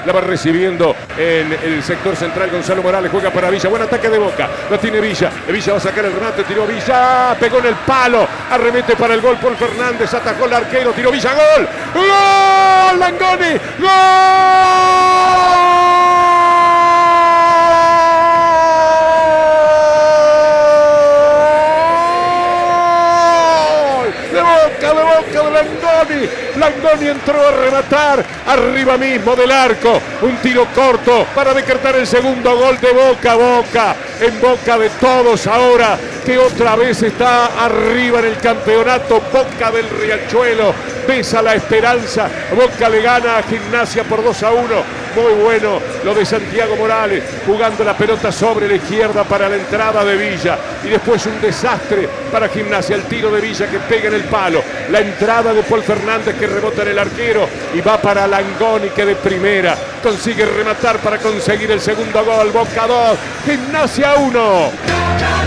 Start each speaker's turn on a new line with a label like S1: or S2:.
S1: La va recibiendo en el sector central Gonzalo Morales. Juega para Villa. Buen ataque de Boca. Lo tiene Villa. Villa va a sacar el remate. Tiró Villa. Pegó en el palo. Arremete para el gol. Paul Fernández. Atajó el arquero. Tiró Villa. ¡Gol! ¡Gol! ¡Langoni! ¡Gol! De Langoni. Langoni entró a rematar arriba mismo del arco. Un tiro corto para decretar el segundo gol de Boca. Boca en boca de todos ahora, que otra vez está arriba en el campeonato. Boca del Riachuelo besa la esperanza. Boca le gana a Gimnasia por 2-1. Muy bueno lo de Santiago Morales, jugando la pelota sobre la izquierda para la entrada de Villa. Y después un desastre para Gimnasia. El tiro de Villa que pega en el palo. La entrada de Paul Fernández que rebota en el arquero. Y va para Langoni, que de primera consigue rematar para conseguir el segundo gol. Boca 2, Gimnasia 1.